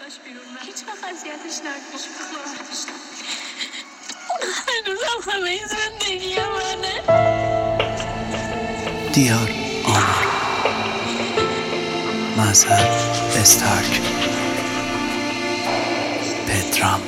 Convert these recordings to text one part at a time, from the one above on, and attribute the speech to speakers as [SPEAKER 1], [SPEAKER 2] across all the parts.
[SPEAKER 1] داشت بیرون من هیچ وقت اذیتش نکنم، ناراحتش نکنم. اون هنوزم همه این زندگی منه.
[SPEAKER 2] دیار آمار مذهب استارک پدرام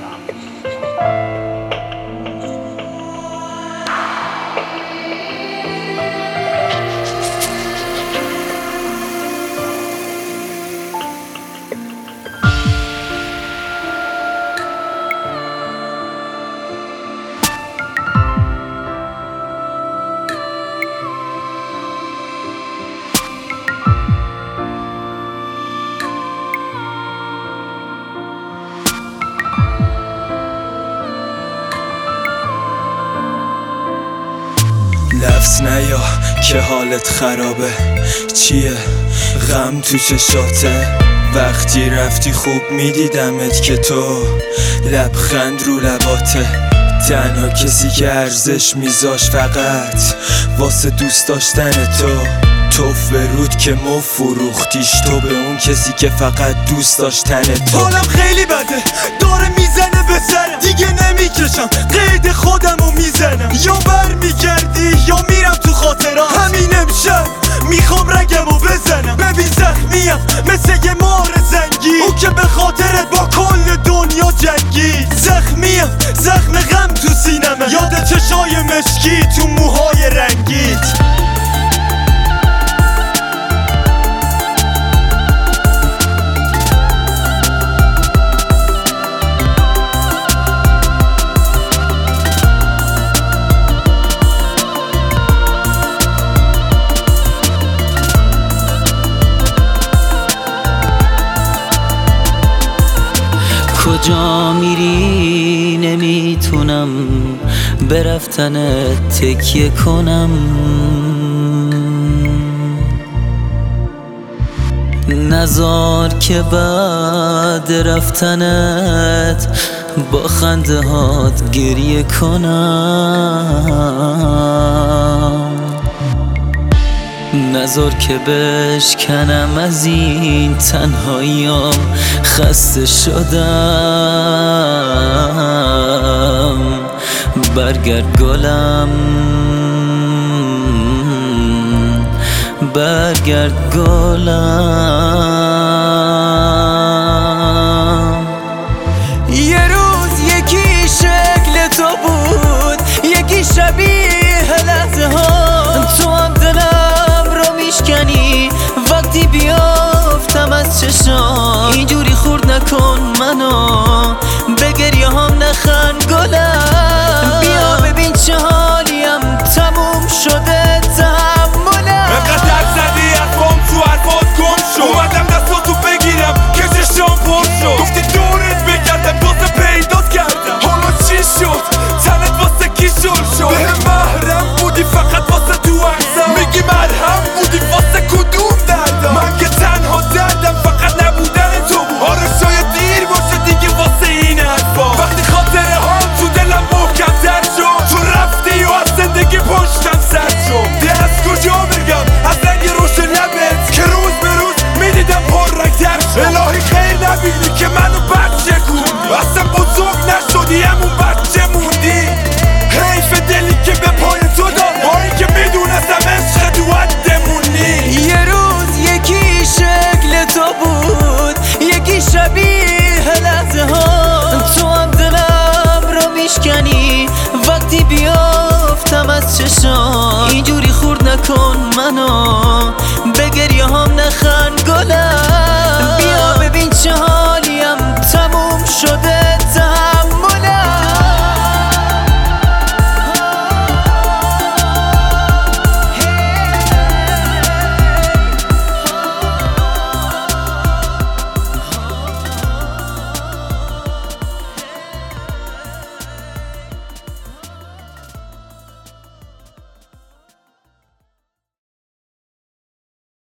[SPEAKER 3] لفظ نیا که حالت خرابه، چیه غم تو چشاته؟ وقتی رفتی خوب میدیدمت که تو لبخند رو لباته. تنها کسی که ارزش میذاش فقط واسه دوست داشتن توف به رود که مو فروختیش تو به اون کسی که فقط دوست داشتن تو. حالم خیلی بده داره میزنه به سرم، دیگه نمیکشم قید خودمو میزنم. یا بر میگردی یا میرم تو خاطرات، همین امشب میخوام رگمو بزنم. ببین زخمیم مثل یه مار زنگی، او که به خاطرت با کل دنیا جنگید. زخمیم زخم غم تو سینمه، یاد چشای مشکی تو موهای رنگید.
[SPEAKER 4] کجا میری نمیتونم به رفتنت تکیه کنم. نذار که بعد رفتنت با خنده هات گریه کنم. نذار که بشکنم از این تنهاییام، خسته شدم. برگرد گلم، برگرد گلم.
[SPEAKER 5] یه روز یکی شکل تو بود، یکی شبیه لحظه ها.
[SPEAKER 4] تو هم دلم رو میشکنی وقتی بیافتم از چشام. اینجوری خورد نکن منو، به گریه هم نخند گلم. بیا ببین چه حالیم، تموم شده تحملم.
[SPEAKER 3] انقدر حرف زدی حرفام تو حرفات گم شد، اومدم دستاتو بگیرم که چشام پر شد. گفتی دورت بگردم دوست پیدات کردم، حالا چی شد؟ تنت واسه کی شل شد؟ به محرم بودی فقط واسه تو عکسم، میگی مرهم بودی واسه کدوم دردم؟ من که تنها دردم فقط نبودن تو بود. آره شاید دیر باشه دیگه واسه این حرفا، وقتی خاطره ها تو دلم محکم تر شد. تو رفتی و از زندگی پشتم سر شد. ده از کجا بگم از رنگ روش لبت که روز به روز میدیدم پر رنگ تر شد. الهی خیر نبینی که منو بچه کوندی، اصلا بزرگ نشدی همون بچه موندی. حیف دلی که به پای تو داد، با این که میدونستم عشق تو عدمونی.
[SPEAKER 5] یه روز یکی شکل تو بود، یکی شبیه لحظه ها.
[SPEAKER 4] تو هم دلم رو میشکنی وقتی بیافتم از چشام. اینجوری خورد نکن منو،